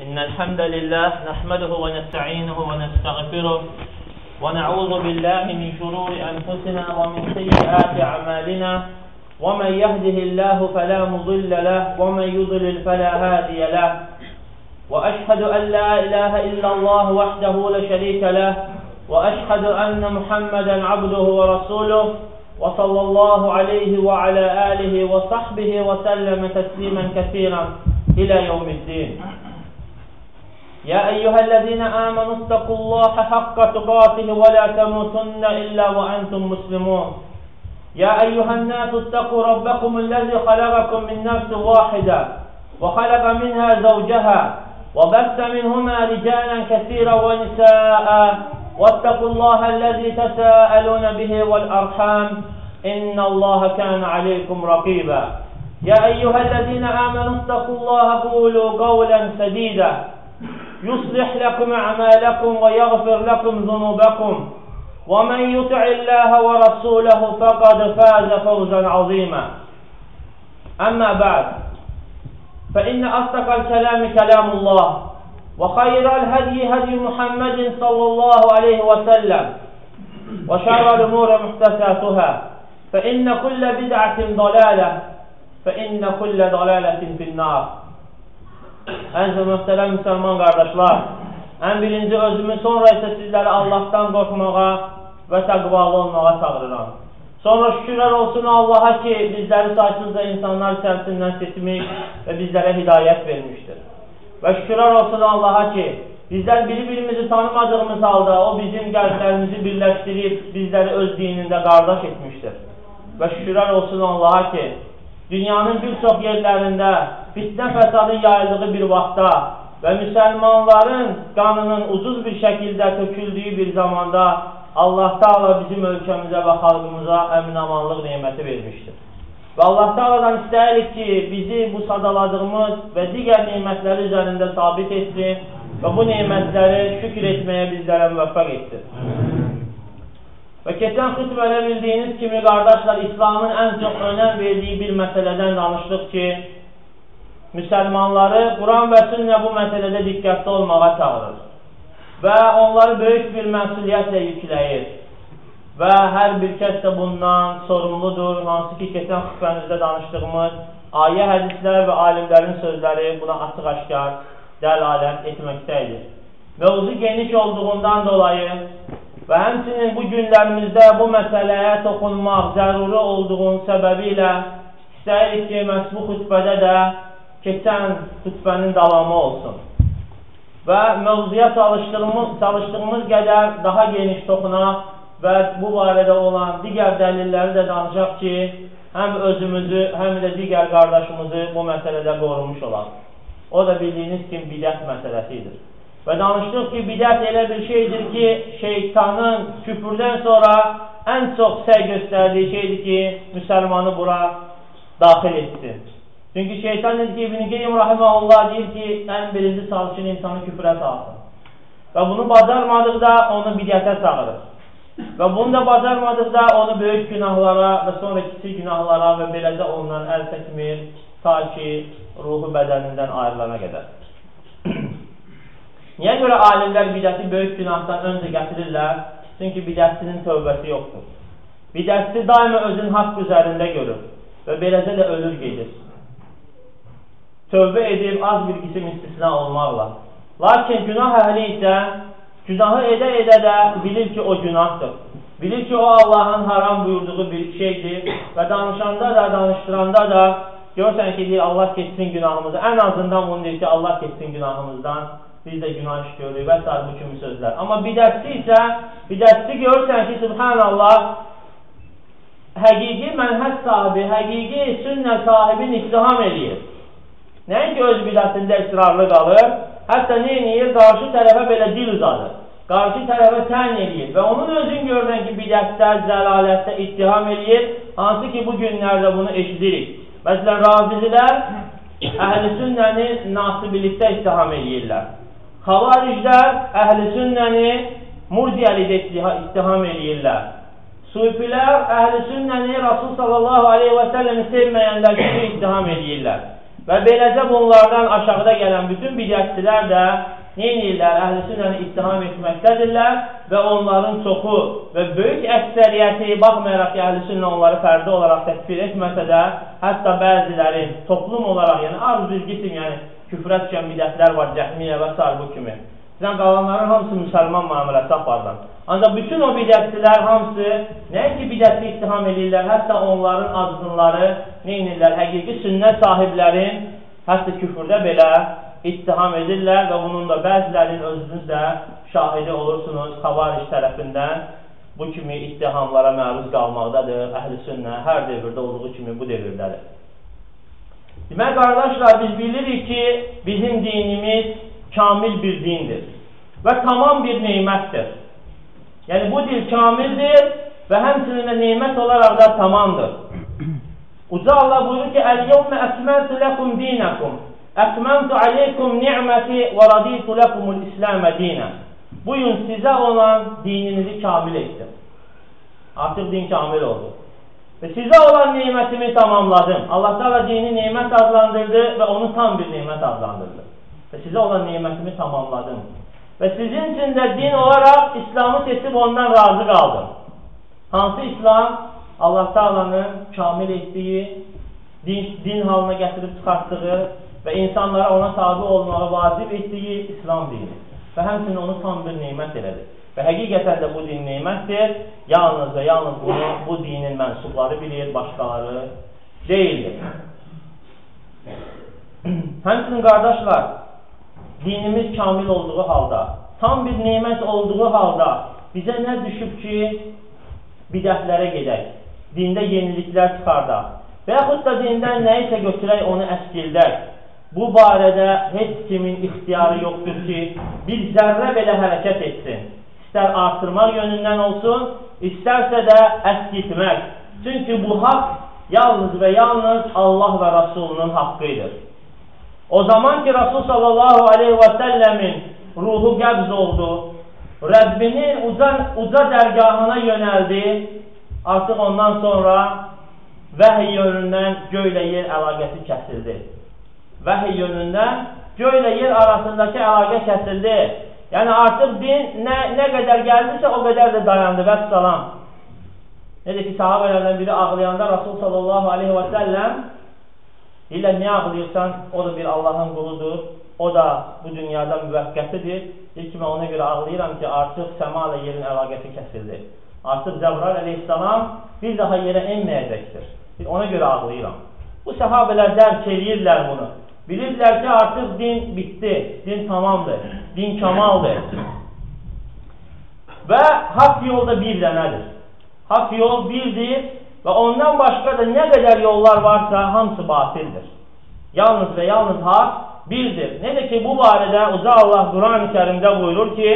إن الحمد لله نحمده ونستعينه ونستغفره ونعوذ بالله من شرور أنفسنا ومن سيئات أعمالنا ومن يهده الله فلا مضل له ومن يضلل فلا هادي له وأشهد أن لا إله إلا الله وحده لا شريك له وأشهد أن محمدا عبده ورسوله وصلى الله عليه وعلى آله وصحبه وسلم تسليما كثيرا إلى يوم الدين. يا أيها الذين آمنوا اتقوا الله حق تقاته ولا تموتن إلا وأنتم مسلمون. يا أيها الناس اتقوا ربكم الذي خلقكم من نفس واحدة وخلق منها زوجها وبث منهما رجالا كثيرا ونساء واتقوا الله الذي تساءلون به والأرحام إن الله كان عليكم رقيبا. يا أيها الذين آمنوا اتقوا الله قولوا قولا سديدا يصلح لكم أعمالكم ويغفر لكم ذنوبكم ومن يطع الله ورسوله فقد فاز فوزا عظيما. أما بعد فإن أصدق الكلام كلام الله وخير الهدي هدي محمد صلى الله عليه وسلم وشر الأمور محدثاتها فإن كل بدعة ضلالة فإن كل ضلالة في النار. Əziz mühtərəm müsəlman qardaşlar, ən birinci özümü, sonra isə sizləri Allahdan qorxmağa və təqvalı olmağa çağırıram. Sonra şükürlər olsun Allaha ki, bizləri saysızca insanlar içərisindən seçmiş və bizlərə hidayət vermişdir. Və şükürlər olsun Allaha ki, bizlər bir-birimizi tanımadığımız halda o bizim qəlblərimizi birləşdirib, bizləri öz dinində qardaş etmişdir. Və şükürlər olsun Allaha ki, dünyanın bir çox yerlərində fitnə fəsadı yayıldığı bir vaxtda və müsəlmanların qanının ucuz bir şəkildə töküldüyü bir zamanda Allah Teala bizim ölkəmizə və xalqımıza əmin-amanlıq neməti vermişdir. Və Allah Teala'dan istəyirik ki, bizi bu sadaladığımız və digər nemətləri üzərində sabit etsin və bu nemətləri şükür etməyə bizlərə müvəffəq etsin. Və keçən xütbədə bildiyiniz kimi, qardaşlar, İslamın ən çox önəm verdiyi bir məsələdən danışdıq ki, müsəlmanları Quran və sünnə bu məsələdə diqqətli olmağa çağırır və onları böyük bir məsuliyyətlə yükləyir və hər bir kəs də bundan sorumludur, hansı ki, keçən xütbəmizdə danışdığımız ayə, hədislər və alimlərin sözləri buna açıq-aşkar dəlalət etməkdədir. Mövzu geniş olduğundan dolayı və həmçinin bu günlərimizdə bu məsələyə toxunmaq zəruri olduğun səbəbi ilə istəyirik ki, məhz bu xütbədə də keçən xütbənin davamı olsun. Və mövzuya çalışdığımız qədər daha geniş toxunaq və bu barədə olan digər dəlilləri də danışaq ki, həm özümüzü, həm də digər qardaşımızı bu məsələdə qorumuş olaq. O da bildiyiniz kimi bidət məsələsidir. Və danışdıq ki, bidət elə bir şeydir ki, şeytanın küfürdən sonra ən çox səy göstərdiyi şeydir ki, müsəlmanı bura daxil etsin. Çünki şeytan deyir ki, İbn-i Qeym Rahiməhullah deyir ki, ən birinci çalışın insanı küfrə salsın. Və bunu bacarmadıqda onu bidətə çağırır. Və bunu da bacarmadıqda onu böyük günahlara və sonra kiçik günahlara və beləcə ondan əl çəkmir, ta ki, ruhu bədənindən ayrılana qədər. Niyə görə alimlər bidəti böyük günahdan öncə gətirirlər? Çünki bidətçinin tövbəsi yoxdur. Bidətçi daima özün haqq üzərində görür və beləcə də ölür gedir. Tövbə edib az bir qisim istisna olmaqla. Lakin günah əhli isə günahı edə-edə də bilir ki, o günahdır. Bilir ki, o Allahın haram buyurduğu bir şeydir və danışanda da, danışdıranda da görürsən ki, deyir, Allah keçsin günahımızı. Ən azından bunu deyir ki, Allah keçsin günahımızdan. Biz də günah iş görürük və s. bu kimi sözlər. Amma bidətçi isə, bidətçi görürsən ki, subhanallah, həqiqi mənhəc sahibi, həqiqi sünnə sahibini ittiham edir. Nəinki öz bidətində israrlı qalır, hətta neyiniyir, qarşı tərəfə belə dil uzadır, qarşı tərəfə tən edir və onun özün görürsən ki, bidətdə, zəlalətdə ittiham edir, hansı ki, bu günlərdə bunu eşidirik. Məsələn, rafizilər əhl-i sünnəni nasibilikdə ittiham edirlər. Xavariclər əhl-i sünnəni murciəlikdə ittiham edirlər. Sufilər əhl-i sünnəni Rasul sallallahu aleyhi və səlləmi sevməyənlər kimi ittiham edirlər. Və beləcə bunlardan aşağıda gələn bütün bidətçilər də neynirlər? Əhl-i sünnəni ittiham etməkdədirlər və onların çoxu və böyük əksəriyyəti, baxmayaraq ki, əhl-i sünnə onları fərdi olaraq təkfir etməsə də, hətta bəziləri toplum olaraq, yəni az bir qisim, yəni küfrə düşən bidətlər var, cəhmiyyə və s. bu kimi. Sizdən qalanların hamısı müsəlman müamiləsi aparlar. Ancaq bütün o bidətçilər hamısı nəinki bidətli ittiham edirlər, hətta onların azınları neynirlər? Həqiqi sünnət sahiblərin hətta küfürdə belə ittiham edirlər və bunun da bəzilərinin özünüz də şahidi olursunuz, xavaric tərəfindən bu kimi ittihamlara məruz qalmaqdadır. Əhl-i sünnə hər devirdə olduğu kimi bu devirdədir. Demək, qardaşlar, biz bilirik ki, bizim dinimiz kamil bir dindir və tamam bir neymətdir. Yəni, bu dil kamildir və həmçinin də neymət olaraq da tamamdır. Uca Allah buyurur ki, Əl-yevmə əkməltu ləkum dinəkum, əkməltu aleykum ni'məti və raditu ləkumul İsləmə dinə. Bu gün sizə olan dininizi kamil etdim. Artıq din kamil oldu. Və sizə olan neymətimi tamamladım. Allah Teala dini neymət adlandırdı və onu tam bir neymət adlandırdı. Və sizə olan neymətimi tamamladım. Və sizin üçün də din olaraq İslamı seçib ondan razı qaldım. Hansı İslam? Allah Teala'nın kamil etdiyi, din halına gətirib çıxartdığı və insanlara ona tabi olmağa vacib etdiyi İslam dini. Və həmçinin onu tam bir neymət elədir. Və həqiqətən də bu din neymətdir. Yalnız və yalnız bunu bu dinin mənsubları bilir, başqaları deyildir. Həmçinin qardaşlar, dinimiz kamil olduğu halda, tam bir neymət olduğu halda bizə nə düşüb ki, bidətlərə gedək, dində yeniliklər çıxardaq və yaxud da dindən nəyisə götürək, onu əskildək. Bu barədə heç kimin ixtiyarı yoxdur ki, bir zərrə belə hərəkət etsin. İstər artırmaq yönündən olsun, istərsə də əskiltmək. Çünki bu haqq yalnız və yalnız Allah və Rasulunun haqqıdır. O zaman ki, Rasul sallallahu aleyhi və səlləmin ruhu qəbz oldu, Rəbbinin uca dərgahına yönəldi, artıq ondan sonra vəhiy yönündən göylə yer əlaqəsi kəsildi. Vəhiy yönündən göylə yer arasındakı əlaqə kəsildi. Yəni artıq din nə qədər gəldirsə o qədər də dayandı. Vəssalam. Necə ki, sahabələrdən biri ağlayanda Rasul sallallahu aleyhi və səlləm deyirlər, niyə ağlayırsan? O da bir Allahın quludur. O da bu dünyada müvəqqətidir. İlk mən ona görə ağlayıram ki, artıq səma ilə yerin əlaqəsi kəsildi. Artıq Cəbrail əleyhissalam bir daha yerə enməyəcəkdir. Ona görə ağlayıram. Bu səhabələr dərk edirlər bunu. Bilirlər ki, artıq din bitdi, din tamamdır, din kamaldır. Və haqq yolda bir dənədir. Haqq yol birdir və ondan başqa da nə qədər yollar varsa hamısı batildir. Yalnız və yalnız haqq birdir. Necə ki, bu barədə Uca Allah Quran-ı Kərimdə buyurur ki,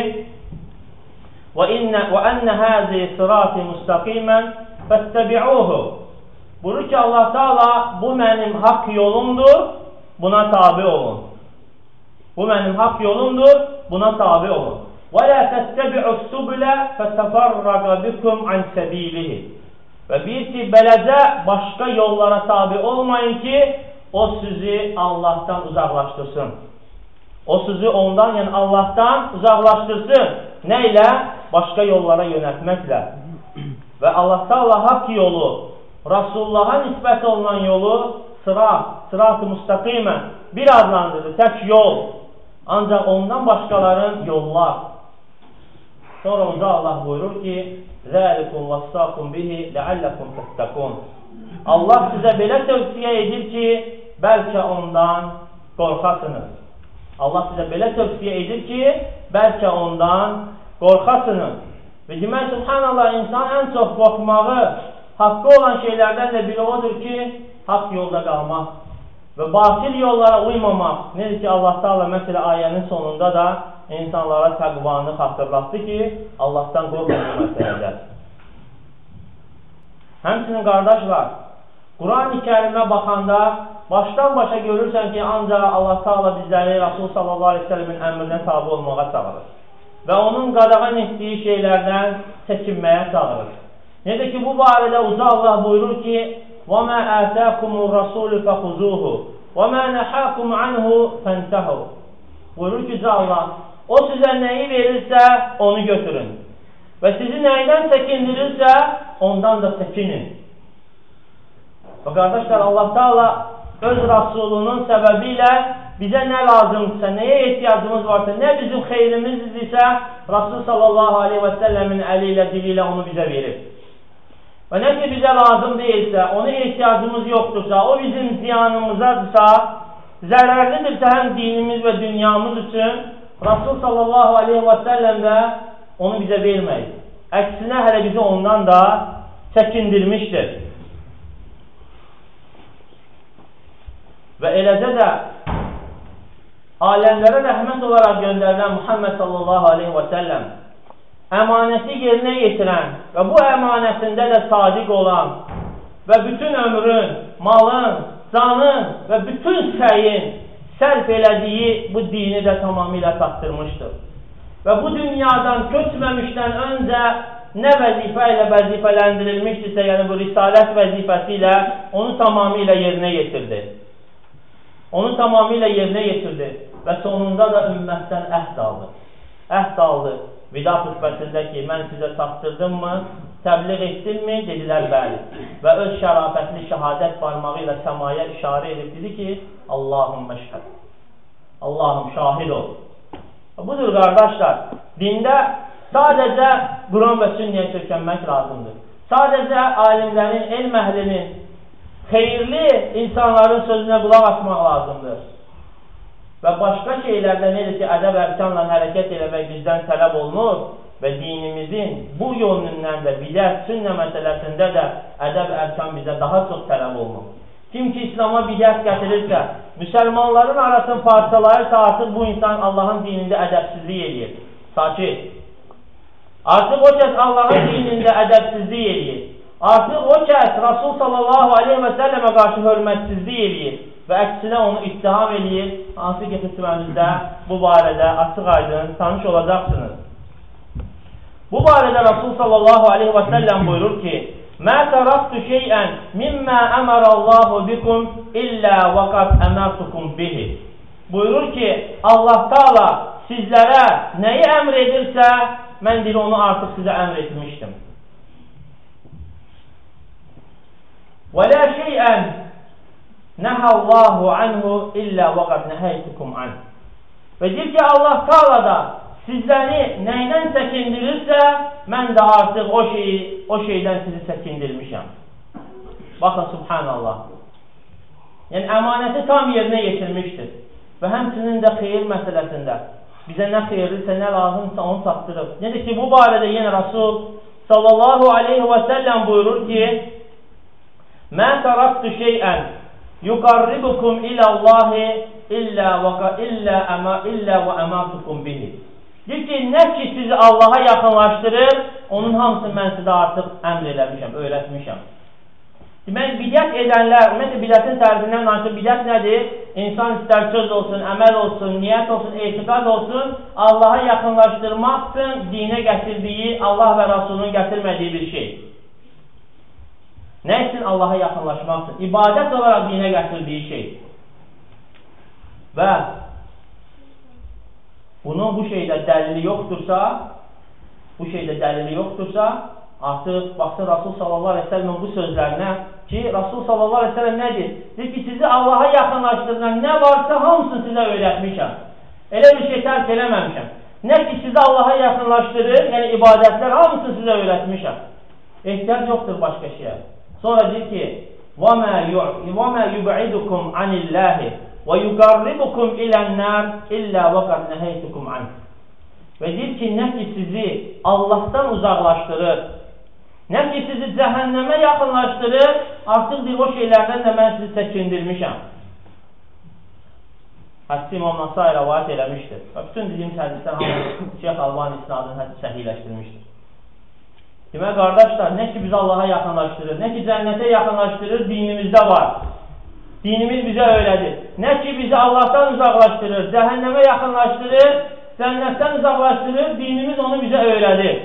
وَأَنَّ هَذِي صِرَاطِ مُسْتَقِيمًا فَاتَّبِعُوهُ. Buyurur ki, Allah Teala bu mənim haqq yolumdur, buna tabi olun. Bu mənim haqq yolumdur, buna tabi olun. وَلَا تَتَّبِعُوا السُّبُلَ فَتَفَرَّقَ بِكُمْ عَنْ سَبِيلِهِ. Və bir ki, beləcə başqa yollara tabi olmayın ki, o sizi Allah'tan uzaqlaşdırsın. O sizi ondan, yəni Allah'tan uzaqlaşdırsın. Nə ilə? Başqa yollara yönəltməklə. Və Allah Teala haqq yolu, Rasulullah'a nisbət olunan yolu sırat-ı müstəqimə bir adlandırır, tək yol. Ancaq ondan başqaların yollar. Sonra Uca Allah buyurur ki, ذَٰلِكُمْ وَصَّاكُمْ بِهِ لَعَلَّكُمْ تَتَّقُونَ. Allah sizə belə tövsiyə edir ki, bəlkə ondan qorxasınız. Allah sizə belə tövsiyə edir ki, bəlkə ondan qorxasınız. Və demək, subhanallah, insan ən çox qorxmağı haqqı olan şeylərdən də biri odur ki, haqq yolda qalmaq və batil yollara uymamaq. Necə ki, Allah Teala məsələ ayənin sonunda da insanlara təqvanı xatırlatdı ki, Allah'tan qorxmamaq məsələdə. Həmçinin qardaşlar, Quran-ı Kərimə baxanda başdan başa görürsən ki, ancaq Allah Teala bizləri Rasul sallallahu aleyhi ve sellemin əmrinə tabi olmağa çağırır və onun qadağan etdiyi şeylərdən çəkinməyə çağırır. Necə ki, bu barədə Uca Allah buyurur ki, وَمَا آتَاكُمُ الرَّسُولُ فَخُذُوهُ وَمَا نَحَاكُمْ عَنْهُ فَانْتَهُ. Buyurur ki Allah, o sizə nəyi verirsə onu götürün. Və sizi nəydən çəkindirirsə ondan da çəkinin. Və qardaşlar, Allah Teala öz Rasulunun səbəbi ilə bizə nə lazımdırsa, nəyə ehtiyacımız varsa, nə bizim xeyrimizdirsə, Rasul sallallahu aleyhi və səlləmin əli ilə, dili ilə onu bizə verir. Və nə ki bizə lazım deyilsə, ona ehtiyacımız yoxdursa, o bizim ziyanımızdırsa, zərərlidirsə həm dinimiz və dünyamız üçün, Rasul sallallahu aleyhi və səlləm də onu bizə verməyir. Əksinə hələ bizi ondan da çəkindirmişdir. Və eləcə də aləmlərə rəhmət olaraq göndərilən Muhammed sallallahu aleyhi və səlləm əmanəti yerinə yetirən və bu əmanətində də sadiq olan və bütün ömrün, malın, canın və bütün səyin sərf elədiyi bu dini də tamamilə çatdırmışdır. Və bu dünyadan köçməmişdən öncə nə vəzifə ilə vəzifələndirilmişdirsə, yəni bu risalət vəzifəsi ilə onu tamamilə yerinə yetirdi. Onu tamamilə yerinə yetirdi və sonunda da ümmətdən əhd aldı. Əhd aldı. Vida xütbəsində ki, mən sizə çatdırdım mı, təbliğ etdimmi? Dedilər, bəli. Və öz şərafətli şəhadət barmağı ilə səmaya işarə edib dedi ki, Allahum məşhəd. Allahum şahid ol. Budur qardaşlar, dində sadəcə Quran və sünnəyə sökənmək lazımdır. Sadəcə alimlərin, elm əhlinin, xeyirli insanların sözünə qulaq asmaq lazımdır. Və başqa şeylərdə nedir ki, ədəb ərkanla hərəkət eləmək bizdən tələb olunur və dinimizin bu yönündən də bidət, sünnə məsələsində də ədəb ərkan bizə daha çox tələb olunur. Kim ki, İslam'a bidət gətirirsə, müsəlmanların arasını parçalayırsa, artıq bu insan Allahın dinində ədəbsizlik eləyir. Sakit. Artıq o kəs Allahın dinində ədəbsizlik eləyir. Artıq o kəs Rasul sallallahu aleyhi və səlləmə qarşı hörmətsizlik eləyir və əksinə onu ittiham eləyir. Hansı ki, xütbəmizdə bu barədə açıq aydın tanış olacaqsınız. Bu barədə Rasul sallallahu aleyhi və səlləm buyurur ki, mə tərəftu şeyən mimmə əmərəllahu bikum illə vəqat əmərtukum bihi. Buyurur ki, Allah Teala sizlərə nəyi əmr edirsə, mən deyir, onu artıq sizə əmr etmişdim. Və lə şeyən nəhəllahu anhu illə vəqat nəhəytukum anh. Və deyir ki, Allah Teala da sizləri nəydən çəkindirirsə, mən də artıq o şeydən sizi çəkindirmişəm. Baxın, subhanallah. Yəni, əmanəti tam yerinə yetirmişdir. Və həmçinin də xeyir məsələsində bizə nə xeyirlisə, nə lazımsa onu çatdırır. Necə ki, bu barədə yenə Rasul sallallahu aleyhi və səlləm buyurur ki, mə tərəftu şeyən yuqarribukum iləllahi illə və əmərtukum bihi. Deyir ki, nə ki sizi Allaha yaxınlaşdırır, onun hamısını mən sizə artıq əmr eləmişəm, öyrətmişəm. Demək, bidət edənlər, ümumiyyətlə bidətin tərzindən artıq bidət nədir? İnsan istər söz olsun, əməl olsun, niyyət olsun, etiqad olsun, Allaha yaxınlaşdırmaq üçün dinə gətirdiyi, Allah və Rasulunun gətirmədiyi bir şey. Nə üçün Allaha yaxınlaşmaq üçün? İbadət olaraq dinə gətirdiyi şey. Və bunun bu şeydə dəlili yoxdursa, artıq baxsın Rasul sallallahu aleyhi ve sellem'in bu sözlərinə ki, Rasul sallallahu aleyhi ve sellem nədir? Deyir ki, sizi Allaha yaxınlaşdırılan nə varsa hamısını sizə öyrətmişəm. Elə bir şey tərk eləməmişəm. Nə ki, sizi Allaha yaxınlaşdırır, yəni ibadətlər hamısını sizə öyrətmişəm. Ehtiyac yoxdur başqa şeyə. Sonra deyir ki, وَمَا يُبْعِدُكُمْ عَنِ اللّٰهِ وَيُقَرِّبُكُمْ إِلَى النَّارِ إِلَّا وَقَدْ نَهَيْتُكُمْ عَنْهِ. Və deyir ki, nə ki sizi Allahdan uzaqlaşdırır, nə ki sizi cəhənnəmə yaxınlaşdırır, artıq deyir, o şeylərdən də mən sizi çəkindirmişəm. Hədisi İmam Nasai rəvayət eləmişdir. Və bütün dediyimiz hədisdən hamı Şeyx Albani isnadını hədisi səhiləşdirmişdir. Demək, qardaşlar, nə ki bizi Allaha yaxınlaşdırır, nə ki cənnətə yaxınlaşdırır, dinimizdə var. Dinimiz bizə öyrədir. Nə ki bizi Allahdan uzaqlaşdırır, cəhənnəmə yaxınlaşdırır, cənnətdən uzaqlaşdırır, dinimiz onu bizə öyrədir.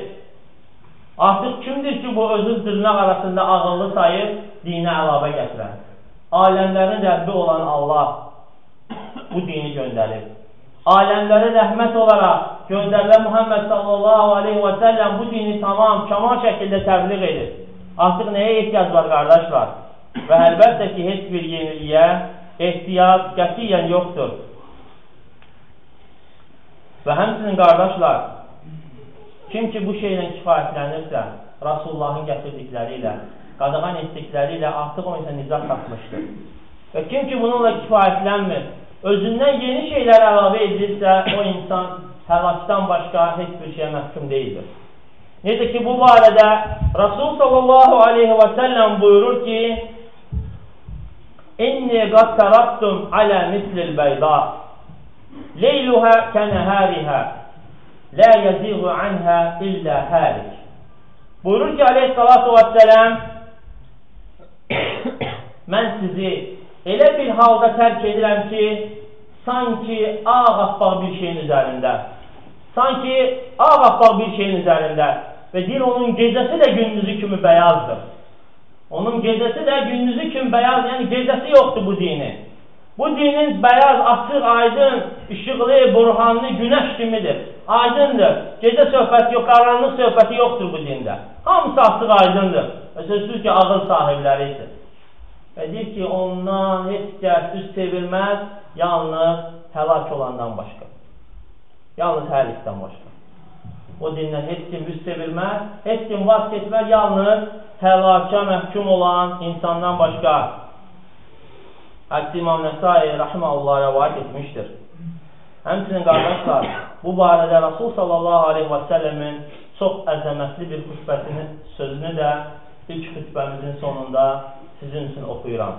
Artıq kimdir ki, bu özü dırnaq arasında ağıllı sayır, dinə əlavə gətirən? aləmlərin Rəbbi olan Allah bu dini göndərib. Aləmlərə rəhmət olaraq göndərilən Muhammed sallallahu aleyhi və səlləm bu dini tamam, kamal şəkildə təbliğ edir. Artıq nəyə ehtiyac var qardaşlar? Və əlbəttə ki, heç bir yeniliyə ehtiyac qətiyyən yoxdur. Və həmçinin qardaşlar, kim ki bu şeylə kifayətlənirsə, Rasulullahın gətirdikləri ilə, qadağan etdikləri ilə artıq o insan nicat tapmışdır. Və kim ki bununla kifayətlənmir, özündən yeni şeylər əlavə edirsə, o insan həlakdan başqa heç bir şeyə məhkum deyildir. Necə ki, bu barədə Rasul sallallahu aleyhi və səlləm buyurur ki, İnni qad tərattum alə mislil bəyda, leyluhə kənəhərihə, lə yəziğu anhə illə hərik. Buyurur ki, aleyhissalatu və səlləm, mən sizi elə bir halda tərk edirəm ki, sanki ağappaq bir şeyin üzərində. Sanki ağappaq bir şeyin üzərində. Və deyir, onun gecəsi də gündüzü kimi bəyazdır. Onun gecəsi də gündüzü kimi bəyaz, yəni gecəsi yoxdur bu dinin. Bu dinin bəyaz, açıq, aydın, işıqlı, burhanlı, günəş kimidir. Aydındır. Gecə söhbəti yox, qaranlıq söhbəti yoxdur bu dində. Hamısı açıq, aydındır. Və sözsüz ki, ağıl sahibləridir. Və deyir ki, ondan heç kəs üst çevirməz, yalnız həlak olandan başqa. Yalnız həlikdən başqa. O dindən heç kim üst çevirməz, heç kim vaz keçməz, yalnız həlaka məhkum olan insandan başqa. Hətta İmam Nəsai rahimehullah rəvayət etmişdir. Həmçinin qardaşlar, bu barədə Rasul sallallahu aleyhi və səlləmin çox əzəmətli bir xütbəsinin sözünü də ilk xütbəmizin sonunda sizin üçün oxuyuram.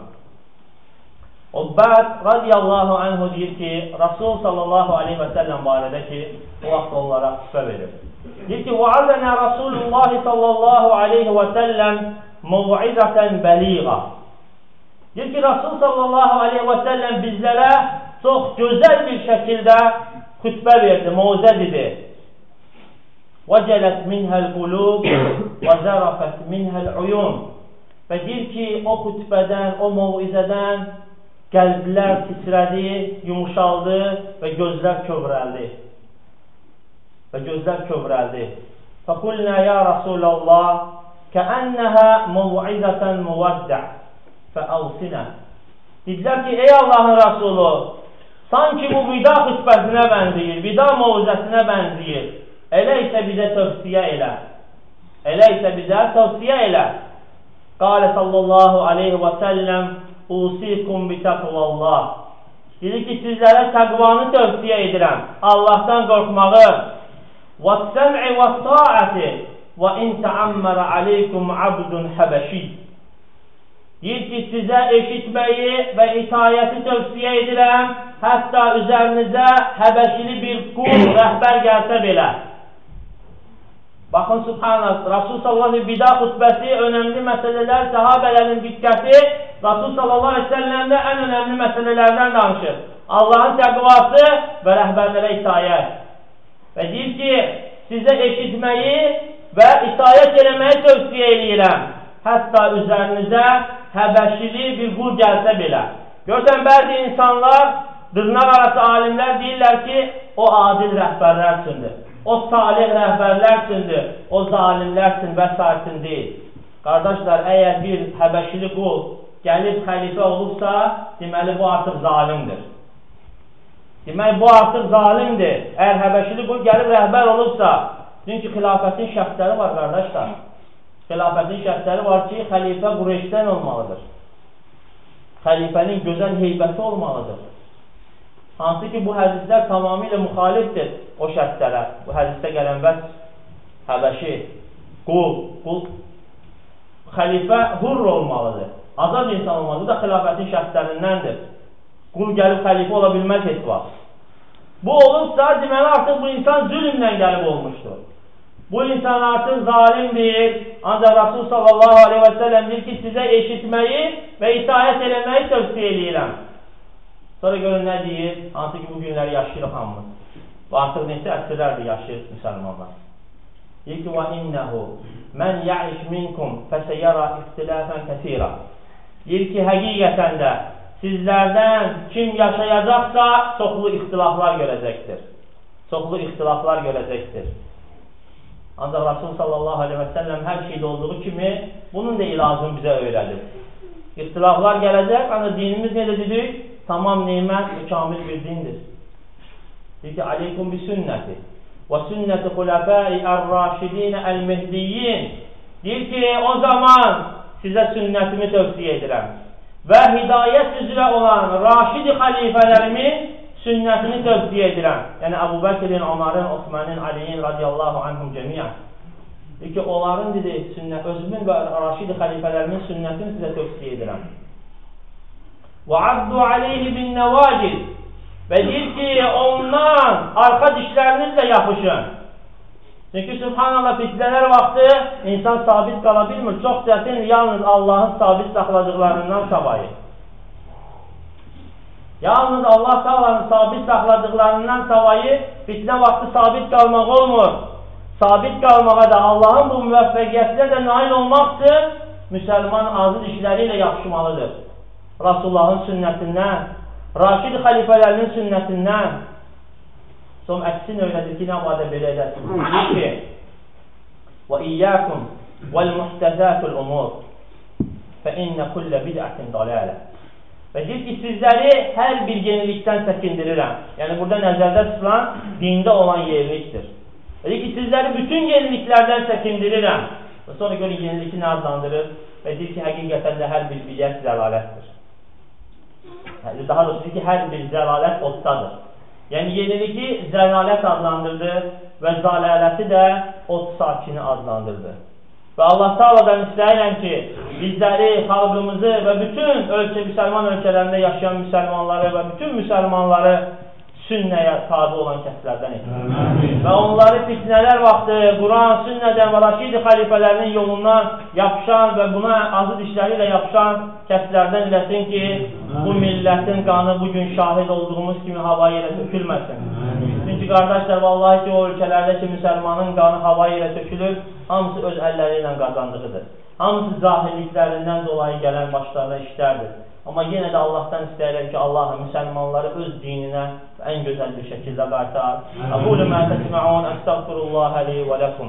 Ubbad radiyallahu anhu deyir ki, Rasul sallallahu aleyhi və səlləm barədə ki, o vaxt onlara xütbə verir. Deyir ki, Va'azənə Rasulullah sallallahu aleyhi və səlləm muv'izətən bəliğə. Deyir ki, Rasul sallallahu aleyhi və səlləm bizlərə çox gözəl bir şəkildə xütbə verdi, mövzə dedi. وَجَلَتْ مِنْهَا الْقُلُوبِ وَزَرَفَتْ مِنْهَا الْعُيُونَ. Və deyir ki, o xütbədən, o mövizədən qəlblər titrədi, yumuşaldı və gözlər kövrəldi. فَقُلْنَا يَا رَسُولَ اللّٰهِ كَأَنَّهَا مَوْعِزَةً مُوَدَّعٍ فَأَوْسِنَا. Dedilər ki, ey Allahın Rasulü, sanki bu vida xütbəsinə bənziyir, vida mövzəsinə bənziyir. Elə isə bizə tövsiyə elə. Qalə sallallahu aleyhi və səlləm, usikum bitəqvallah. Dedi ki, sizlərə təqvanı tövsiyə edirəm, Allahdan qorxmağı. وَالسَّمْعِ وَالطَّاعَةِ وَاِنْ تَعَمَّرَ عَلَيْكُمْ عَبْدٌ حَبَشِيٌّ. Deyir ki, sizə eşitməyi və itayəti tövsiyə edirəm, hətta üzərinizə həbəşili bir qul, rəhbər gəlsə belə. Baxın, subhanallah, Rasul sallallahu aleyhi vida xütbəsi, önəmli məsələlər, səhabələrin diqqəti, Rasul sallallahu aleyhi səlləmdə ən önəmli məsələlərdən danışır. Allahın təqvası və rəhbərlərə itayət. Və deyir ki, sizə eşitməyi və itayət eləməyi tövsiyə edirəm, hətta üzərinizə həbəşili bir qul gəlsə belə. Görsən, bəzi insanlar, dırnaq arası alimlər deyirlər ki, o adil rəhbərlər üçündür, o salih rəhbərlər üçündür, o zalimlər üçün və saitin deyil. Qardaşlar, əgər bir həbəşili qul gəlib xəlifə olubsa, deməli bu artıq zalimdir. Demək, bu artıq zalimdir. Əgər həbəşili qul gəlib rəhbər olubsa, çünki xilafətin şərtləri var, qardaşlar. Xilafətin şərtləri var ki, xəlifə Qureyşdən olmalıdır. Xəlifənin gözəl heybəti olmalıdır. Hansı ki, bu hədislər tamamilə müxalifdir o şərtlərə. Bu hədisdə gələn bəs həbəşi, qul, xəlifə hurr olmalıdır. Azad insan olmalıdır. Bu da xilafətin şərtlərindəndir. Qul gəlib xəlifə ola bilməz heç vaxt. Bu olursa, deməli artıq bu insan zülmlə gəlib olmuşdur. Bu insan artıq zalimdir. Ancaq Rasul sallallahu aleyhi və səlləm deyir ki, sizə eşitməyi və itayət eləməyi tövsiyə edirəm. Sonra görün nə deyir? Hansı ki, bu günləri yaşayırıq hamımız. Bu artıq neçə əsrlərdir yaşayır müsəlmanlar. Deyir ki, وَإِنَّهُ مَنْ يَعِشْ مِنْكُمْ فَسَيَرَى اِخْتِلَافًا كَثِيرًا. Deyir ki, həqiqətən də sizlərdən kim yaşayacaqsa çoxlu ixtilaflar görəcəkdir. Çoxlu ixtilaflar görəcəkdir. Ancaq Rasul sallallahu aleyhi və səlləm hər şeydə olduğu kimi bunun da ilacını bizə öyrədir. İxtilaflar gələcək, ancaq dinimiz necə dedik? Tamam nimət və kamil bir dindir. Deyir ki, aleykum bi sünnəti və sünnəti xulafai ər-raşidin əl-mehdiyyin. Deyir ki, o zaman sizə sünnətimi tövsiyə edirəm və hidayət üzrə olan raşidi xalifələrimin sünnətini tövsiyə edirəm. Yəni, Əbu Bəkirin, Ömərin, Osmanın, Aliyin radiyallahu anhum cəmiyyət. Deyir ki, onların sünnət, özümün və raşidi xəlifələrimin sünnətini sizə tövsiyə edirəm. Və abdu aleyhi bin nəvacil. Və deyir ki, ondan arxa dişlərinizlə yapışın. Çünki subhanallah fitnələr vaxtı insan sabit qala bilmir. Çox çətin yalnız Allahın sabit saxladıqlarından savayı. Yalnız Allah Taala'nın sabit saxladıqlarından savayı fitnə vaxtı sabit qalmaq olmur. Sabit qalmağa da Allahın bu müvəffəqiyyətlə də nail olmaq üçün müsəlman azı dişləri ilə yapışmalıdır. Rasulullahın sünnətindən, Raşid xəlifələrinin sünnətindən. Son əksin öylədir ki, nə vadə belə edəsiniz. Deyir ki, وَإِيَّاكُمْ وَالْمُحْتَزَاتُ الْأُمُورِ فَإِنَّ كُلَّ بِدْعَةٍ ضَلَالَةٍ. Və deyir ki, sizləri hər bir yenilikdən çəkindirirəm. Yəni, burada nəzərdə tutulan dində olan yenilikdir. Deyir ki, sizləri bütün yeniliklərdən çəkindirirəm. Və sonra görün yeniliki nə adlandırır və deyir ki, həqiqətən də hər bir bidət zəlalətdir. Daha doğrusu deyir ki, hər bir zəlalət oddadır. Yəni, yeniliki zəlalət adlandırdı və zalaləti də od sakini adlandırdı. Və Allah Taala'dan istəyirəm ki, bizləri, xalqımızı və bütün müsəlman ölkələrində yaşayan müsəlmanları və bütün müsəlmanları sünnəyə tabi olan kəslərdən etsin. Və onları fitnələr vaxtı Quran, sünnədən və Raşidi xəlifələrinin yolundan yapışan və buna azı dişləri ilə yapışan kəslərdən eləsin ki, bu millətin qanı bugün şahid olduğumuz kimi hava yerə tökülməsin. Çünki qardaşlar, vallahi ki, o ölkələrdə ki, müsəlmanın qanı hava yerə tökülür, hamısı öz əlləri ilə qazandığıdır. Hamısı zahirliklərindən dolayı gələn başlarına işlərdir. Amma yenə də Allahdan istəyirəm ki, Allah müsəlmanları öz dininə ən gözəl bir şəkildə qaytar. Aqulu ma tesma'un, estağfirullah li və lakum.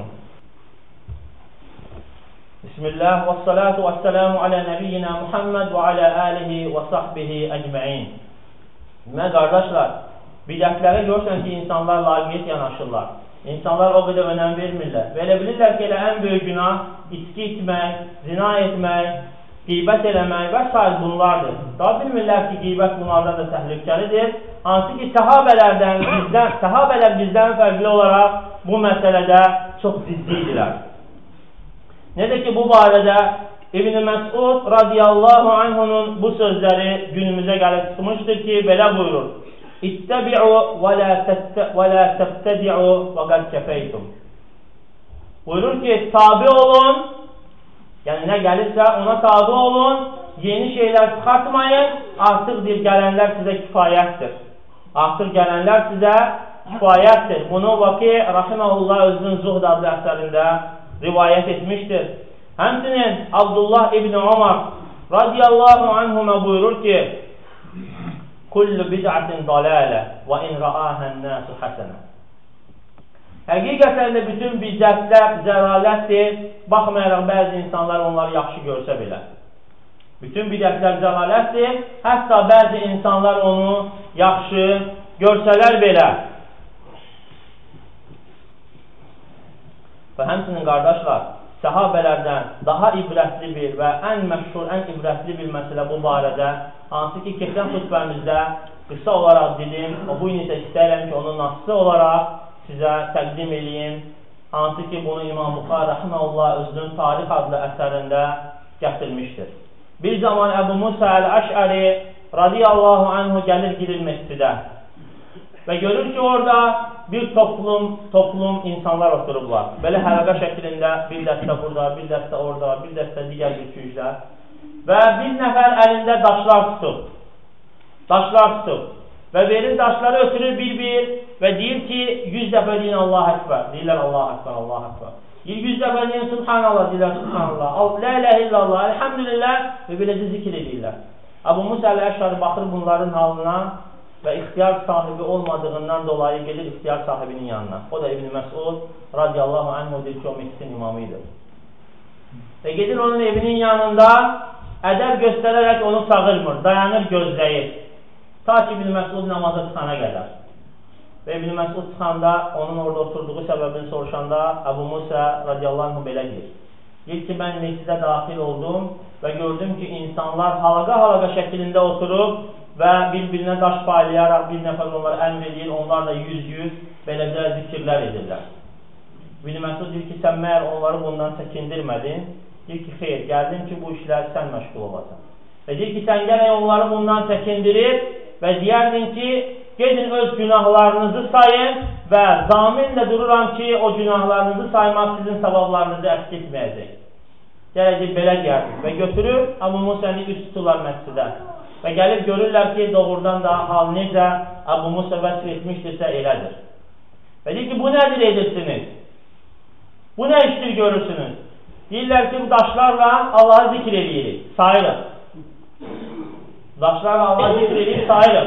Bismillah və salatu və selamu alə nəbiyyina Muhammed və alə alihi və sahbihi əcməin. Demək, qardaşlar, bidətlərə görürsən ki, insanlar laqiyyət yanaşırlar. İnsanlar o qədər önəm vermirlər. Və elə bilirlər ki, elə ən böyük günah içki içmək, zina etmək, qeybət eləmək və s. bunlardır. Daha bilmirlər ki, qeybət bunlardan da təhlükəlidir. Hansı ki, səhabələr bizdən fərqli olaraq bu məsələdə çox ciddidirlər. Necə ki, bu barədə İbn Məsud radiyallahu anhunun bu sözləri günümüzə gəlib çıxmışdır ki, belə buyurur. İttəbi'u və la təbtədi'u və qəd kəfəytum. Buyurur ki, tabi olun, yəni nə gəlirsə ona tabi olun, yeni şeylər çıxartmayın, artıq gələnlər sizə kifayətdir. Artıq gələnlər sizə kifayətdir. Bunu Vaki Rahiməhullah özünün Zuhd adlı əsərində rivayət etmişdir. Həmçinin Abdullah ibn Ömər radiyallahu anhuma buyurur ki, Kullu bid'atin dalalə və in ra'ahən nəsu həsənə. Həqiqətən də bütün bidətlər zəlalətdir, baxmayaraq bəzi insanlar onları yaxşı görsə belə. Bütün bidətlər zəlalətdir, hətta bəzi insanlar onu yaxşı görsələr belə. Və həmçinin qardaşlar, səhabələrdən daha ibrətli bir və ən məşhur, ən ibrətli bir məsələ bu barədə, hansı ki, keçən xütbəmizdə qısa olaraq dedim, o bu isə istəyirəm ki, onu nasıl olaraq sizə təqdim edeyim, hansı ki, bunu İmam Buxari Rahiməhullah özünün Tarix adlı əsərində gətirmişdir. Bir zaman Əbu Musa Əl-Əşəri radiyallahu anhu gəlir girir məscidə və görür ki, orada bir toplum insanlar oturublar. Belə hələqə şəklində bir dəstə burada, bir dəstə orada, bir dəstə digər bir kücdə və bir nəfər əlində daşlar tutub və verir daşları ötürür bir-bir və deyir ki, 100 dəfə deyin Allah-u Ekber, deyirlər Allah-u Ekber, Allah-u Ekber. 100 dəfə deyin, subhanallah deyirlər, subhanallah, la ilahe illallah, elhamdülillah və beləcə zikr edirlər. Əbu Musa əl-Əşari baxır bunların halına və ixtiyar sahibi olmadığından dolayı gedir ixtiyar sahibinin yanına. O da İbn Məsud radiyallahu anh odur ki, o meclisin imamıdır. Və gedir onun evinin yanında ədəb göstərərək onu çağırmır, dayanır, gözləyir. Ta ki İbn Məsud namaza çıxana qədər. Və İbn Məsud çıxanda onun orada oturduğu səbəbini soruşanda Əbu Musa radiyallahu anh belə deyir. Deyir ki, mən meclisə daxil oldum və gördüm ki, insanlar halaqa şəklində oturub və bir-birinə daş paylayaraq bir nəfər onları əmr edir, onlar da 100 beləcə zikirlər edirlər. İbn Məsud deyir ki, sən məyər onları bundan çəkindirmədin? Deyir ki, xeyr, gəldim ki, bu işlər sən məşğul olasan. Və deyir ki, sən gələk onları bundan çəkindirib və deyərdin ki, gedin öz günahlarınızı sayın və zaminlə dururam ki, o günahlarınızı saymaq sizin savablarınızı əks etməyəcək. Gələcək belə gəldir və götürür Əbu Musa'nı üst tuturlar məscidə və gəlib görürlər ki, doğrudan da hal necə Əbu Musa vəsf etmişdirsə elədir. Və deyir ki, bu nədir edirsiniz? Bu nə işdir görürsünüz? Deyirlər ki, bu daşlarla Allah'ı zikr edirik, sayırıq. Daşlarla Allah'ı zikr edirik, sayırıq.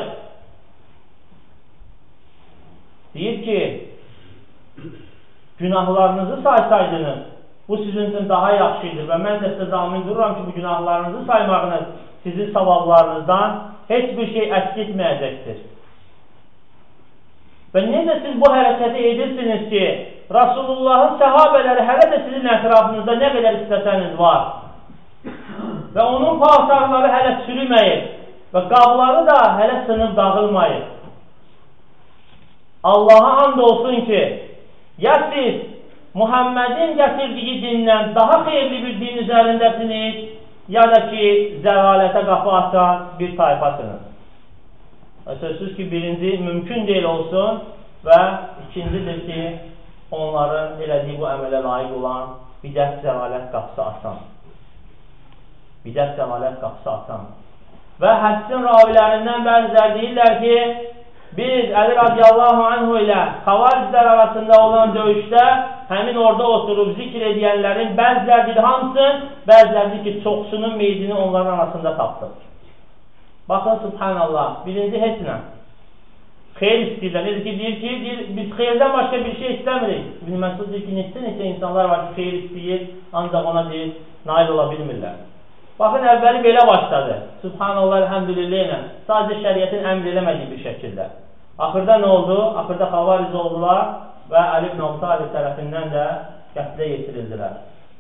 Deyir ki, günahlarınızı saysaydınız, bu sizin üçün daha yaxşıdır və mən də sizə zamin dururam ki, bu günahlarınızı saymağınız sizin savablarınızdan heç bir şey əks etməyəcəkdir. Və necə siz bu hərəkəti edirsiniz ki, Rasulullahın səhabələri hələ də sizin ətrafınızda nə qədər istəsəniz var və onun paltarları hələ çürüməyib və qabları da hələ sınıb dağılmayıb. Allah'a and olsun ki, ya siz Muhammed'in gətirdiyi dindən daha xeyirli bir din üzərindəsiniz, ya da ki, zəlalətə qapı açan bir tayfasınız. Sözsüz ki, birinci mümkün deyil olsun və ikincidir ki, onların elədiyi bu əmələ layiq olan bidət zəlalət qapısı açan. Bidət zəlalət qapısı açan. Və hədsin ravilərindən bəzilər deyirlər ki, biz Əli radiyallahu anhu ilə xavariclər arasında olan döyüşdə həmin orada oturub zikr edənlərin bəzilərdir hamısın, bəzilərdir ki, çoxsunun meydini onların arasında tapdıq. Baxın, subhanallah, birinci heç nə. Xeyr istəyirlər. Nedir ki, deyir ki, biz xeyrdən başqa bir şey istəmirik. İbn Məsud deyir ki, neçə insanlar var ki, xeyr istəyir, ancaq ona deyir, nail ola bilmirlər. Baxın, əvvəli belə başladı. Subhanallah, elhamdülillah ilə. Sadəcə şəriyyətin əmr eləmədiyi bir şəkildə. Axırda nə oldu? Axırda xavaric oldular və Əli ibn Əbi Talib tərəfindən də qətlə yetirildilər.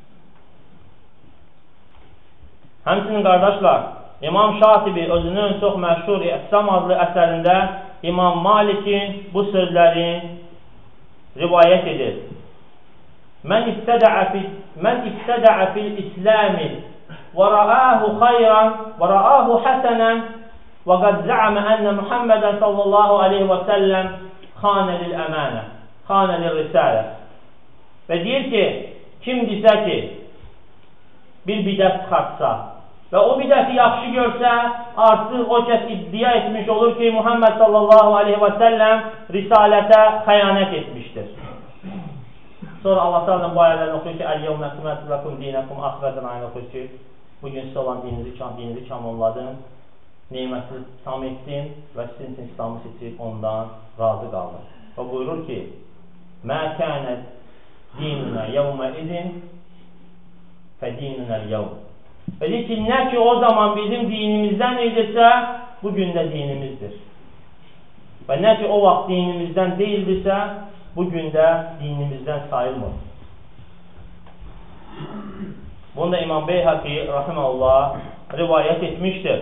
Həmçinin qardaşlar, İmam Şatibi özünün çox məşhur İhsam adlı əsərində İmam Malikin bu sözlərin rivayət edir. Mən ibtədəə fil-İsləmi və rəəhu xayran və rəəhu həsənən və qəd zəəmə ənə Muhammedən sallallahu aleyhi və səlləm xanə lil-əmənə, xanə lil-risalə. Və deyir ki, kim desə ki, bir bidət çıxartsa və o bidəti yaxşı görsə, artıq o kəs iddia etmiş olur ki, Muhammed sallallahu aleyhi və səlləm risalətə xəyanət etmişdir. Sonra Allah sallallahu bu ayələrini oxuyur ki, Əl-yevm əkməltu ləkum dinəkum axirədən ayını oxuyur ki, bugün sizə olan dininizi kamolladın, neməti tam etdim və sizin üçün İslamı seçib ondan razı qaldım. Və buyurur ki, mə kənət dinunə yevmə idin fə dinunəl yevm. Və deyir ki, nə ki o zaman bizim dinimizdən idisə, bugün də dinimizdir. Və nə ki o vaxt dinimizdən deyildirsə, bugün də dinimizdən sayılmır. Bunu da İmam Beyhaqi rahimehullah rivayət etmişdir.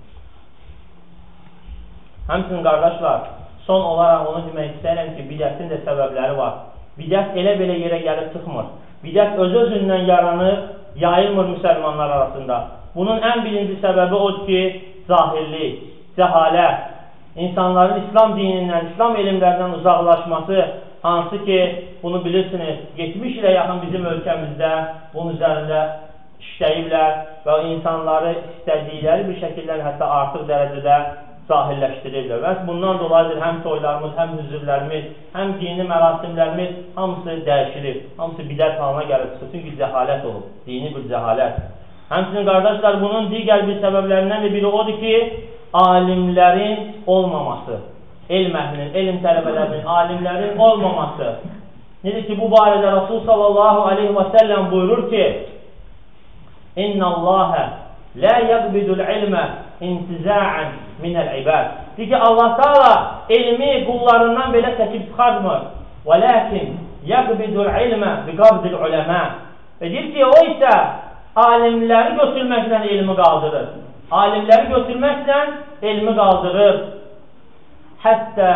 Həmçinin qardaşlar, son olaraq onu demək istəyirəm ki, bidətin də səbəbləri var. Bidət elə-belə yerə gəlib çıxmır. Bidət öz-özündən yaranır, yayılmır müsəlmanlar arasında. Bunun ən birinci səbəbi odur ki, zahirlik, cəhalət, insanların İslam dinindən, İslam elmlərindən uzaqlaşması, hansı ki, bunu bilirsiniz, 70 ilə yaxın bizim ölkəmizdə bunun üzərində işləyiblər və insanları istədikləri bir şəkildə hətta artıq dərəcədə zahirləşdirirlər. Və bundan dolayıdır həm toylarımız, həm hüzürlərimiz, həm dini mərasimlərimiz hamısı dəyişilir. Hamısı bidət halına gəlir. Çünki cəhalət olub, dini bir cəhalət. Həmçinin qardaşlar, bunun digər bir səbəblərindən de biri odur ki, alimlərin olmaması, elm əhlinin, elm tələbələrinin, alimlərin olmaması. Nedir ki, bu barədə Rasul sallallahu aleyhi və səlləm buyurur ki, İnna Allahə la yaqbidul ilmə intiza'an minəl ibad. Deyir ki, Allah Teala elmi qullarından belə çəkib çıxartmır. Və lakin yaqbidul ilmə biqabdil uləmə. Və deyir ki, o isə alimləri götürməklə elmi qaldırır. Alimləri götürməklə elmi qaldırır. Həttə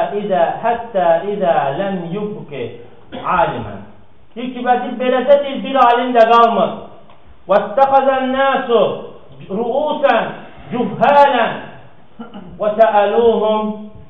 izə ləm yubqi alimən. Deyir ki, beləcə deyir, bir alim də qalmır. وَاتَّخَذَ النَّاسُ رُؤُوسًا جُهَّالًا وَسَأَلُوهُمْ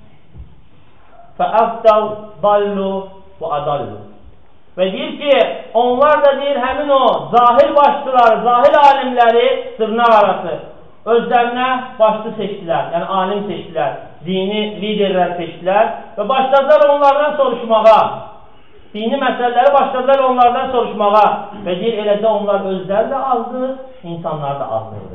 فَأَفْتَوْ ضَلُّوا وَأَضَلُّوا. Və deyir ki, onlar da deyir, həmin o zahir başçıları, zahir alimləri dırnaq arası özlərinə başçı seçdilər, yəni alim seçdilər, dini liderlər seçdilər və başladılar onlardan soruşmağa. Dini məsələləri başladılar onlardan soruşmağa və deyir, eləcə onlar özləri də azdır, insanlar da azdırdır.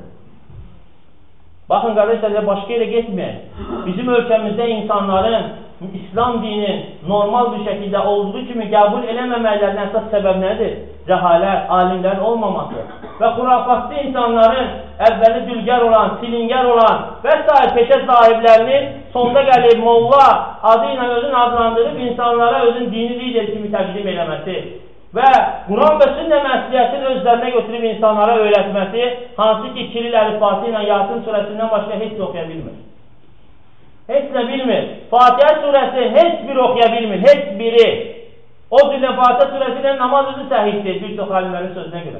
Baxın, qardaşlar, başqa yerə getməyin. Bizim ölkəmizdə insanların İslam dinin normal bir şəkildə olduğu kimi qəbul eləməməklərinin əsas səbəb nədir? Cəhalət, alimlərin olmaması və xurafatlı insanların əvvəli dülgər olan, silingər olan və s. peşə sahiblərinin sonda gəlib molla adı ilə özünü adlandırıb insanlara özün dini lider kimi təqdim eləməsi və Quran və sünnə məsləhətini özlərinə götürüb insanlara öyrətməsi, hansı ki Kiril əlifbası ilə Yasin surəsindən başqa heç oxuya bilmir. Heç nə bilmir. Fatihə surəsi heç bir oxuya bilmir, heç biri. O cürlə Fatihə surəsi ilə namaz özü səhiddir, bir çox alimlərin sözünə görə.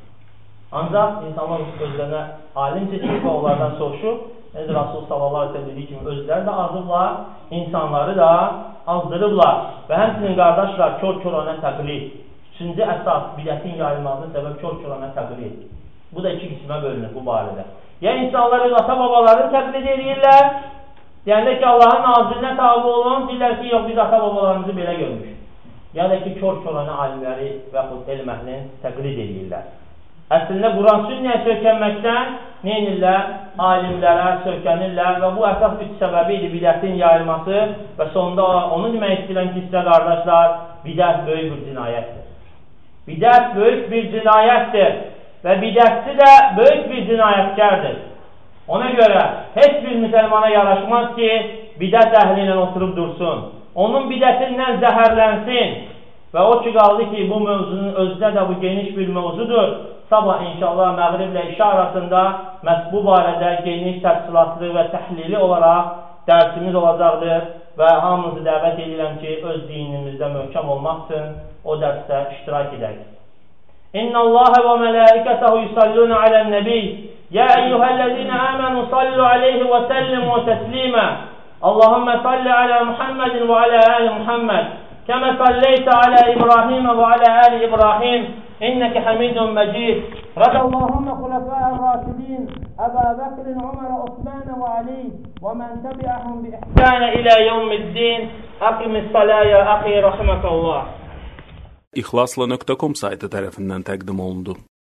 Ancaq insanlar özlərinə alim seçib və onlardan soruşub, necə Rasul sallallahu aleyhi ve sellem dediyi kimi özləri də azıblar, insanları da azdırıblar. Və həmçinin qardaşlar kör-körənə təqlid. Üçüncü əsas bidətin yayılmasının səbəb kör-körənə təqlid. Bu da iki qismə bölünür bu barədə. Ya insanlar öz ata-babalarını təqlid edirlər, deyəndə ki, Allahın nazilinə tabi olun, deyirlər ki, yox, biz ata-babalarımızı belə görmüş. Ya da ki, kör-körənə alimləri və xud elm əhlini təqlid edirlər. Əslində, Quran sünnəyə söykənməkdən neynirlər? Alimlərə söykənirlər və bu əsas üç səbəbi idi bidətin yayılması və sonunda onu demək istəyilən ki, sizə qardaşlar, bidət böyük bir cinayətdir. Bidət böyük bir cinayətdir və bidətçi də böyük bir cinayətkardır. Ona görə heç bir müsəlmana yaraşmaz ki, bidət əhli ilə oturub dursun. Onun bidətindən zəhərlənsin və o ki, qaldı ki, bu mövzunun özdə də bu geniş bir mövzudur. Sabah inşallah məğriblə işə arasında məhz bu barədə geniş təfsilatlı və təhlili olaraq dərsimiz olacaqdır və hamınızı dəvət edirəm ki, öz dinimizdə möhkəm olmaq üçün o dərsdə iştirak edək. İnnəlləhə və mələikətəhu yusalluna alən-nəbi Ya eyyuhəl-ləzina əmənu sallu aleyhi və səllimu təslimə Allahümmə salli alə Muhammedin və alə əli Muhammed kəmə salleytə alə İbrahim və alə əli İbrahim إنك حميد مجيد رضى اللهم خلفاء الراشدين أبا بكر عمر عثمان وعلي ومن تبعهم بإحسان إلى يوم الدين أقم الصلاة يا أخي رحمك الله. İhlasla.com saytı tərəfindən təqdim olundu.